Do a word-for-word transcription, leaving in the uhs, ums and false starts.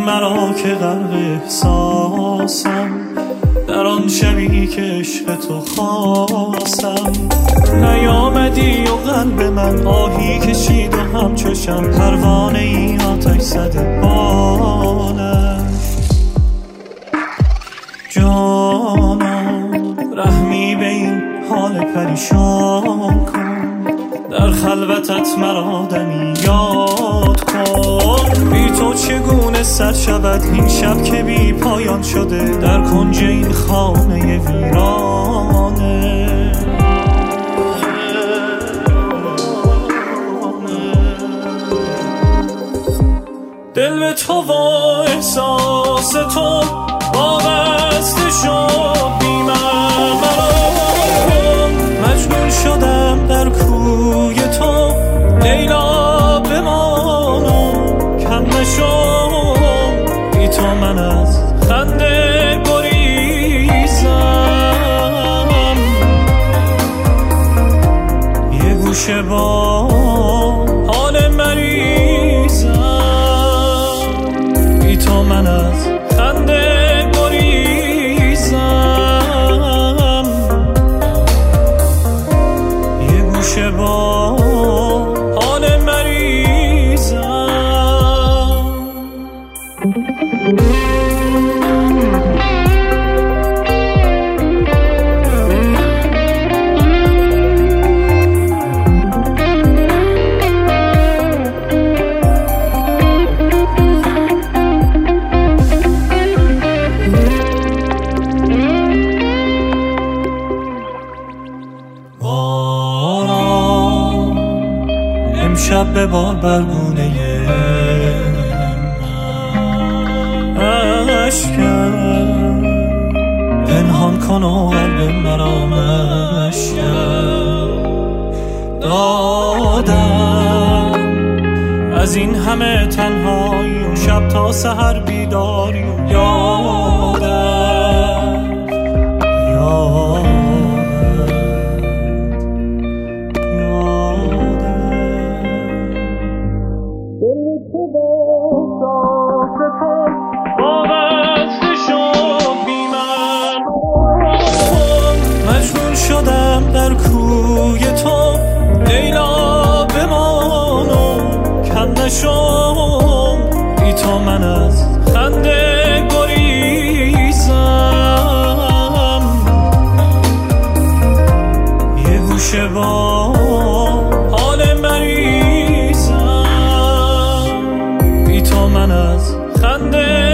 مرا که غرق احساسم در آن شبی که عشق تو خواستم. نیامدی و قلب من آهی کشید و همچشم پروانه ای آتش زده بالش. جانم رحمی به این حال پریشان کن، در خلوتت مرا دمی یاد کن. بی تو چگونه سر شود این شب که بی پایان شده در کنج این خانه ویرانه. دل به تو و احساس تو وابسته شد بی مقرارم. مجنون شدم در کوی تو لیلا بمانم کم نشم. بی تو من از خنده گریزم، یه گوشه با حال مریضم. بی تو من از خنده گریزم، یه گوشه با حال مریضم. امشب به بار برگونه عشقم پنهان کن و قلب مرا مشکن دادم. از این همه تنهایی و شب تا سحر بیداری و یادم یادم شدم در کوی تو لیلا بمانم کم نشم. بی تو من از خنده گریزم، یه گوشه با حال مریضم. بی تو من از خنده